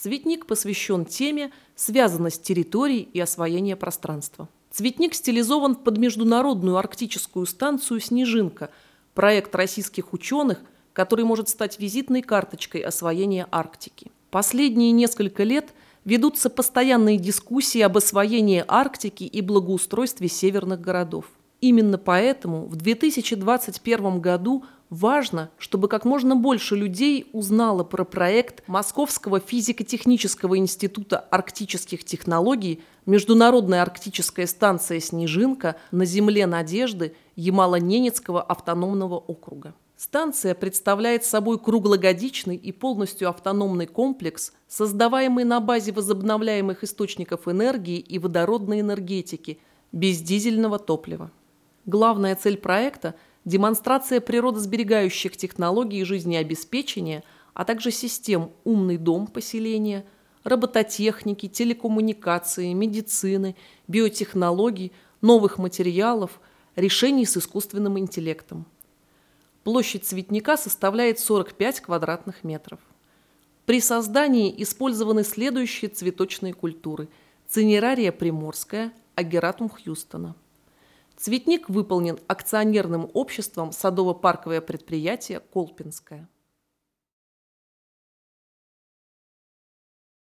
Цветник посвящен теме «Связанность территорий и освоение пространства». Цветник стилизован под международную арктическую станцию «Снежинка», проект российских ученых, который может стать визитной карточкой освоения Арктики. Последние несколько лет ведутся постоянные дискуссии об освоении Арктики и благоустройстве северных городов. Именно поэтому в 2021 году важно, чтобы как можно больше людей узнало про проект Московского физико-технического института арктических технологий «Международная арктическая станция «Снежинка» на земле Надежды» Ямало-Ненецкого автономного округа. Станция представляет собой круглогодичный и полностью автономный комплекс, создаваемый на базе возобновляемых источников энергии и водородной энергетики, без дизельного топлива. Главная цель проекта – демонстрация природосберегающих технологий жизнеобеспечения, а также систем «Умный дом» поселения, робототехники, телекоммуникации, медицины, биотехнологий, новых материалов, решений с искусственным интеллектом. Площадь цветника составляет 45 квадратных метров. При создании использованы следующие цветочные культуры – цинерария приморская, агератум Хьюстона. Цветник выполнен акционерным обществом садово-парковое предприятие «Колпинское».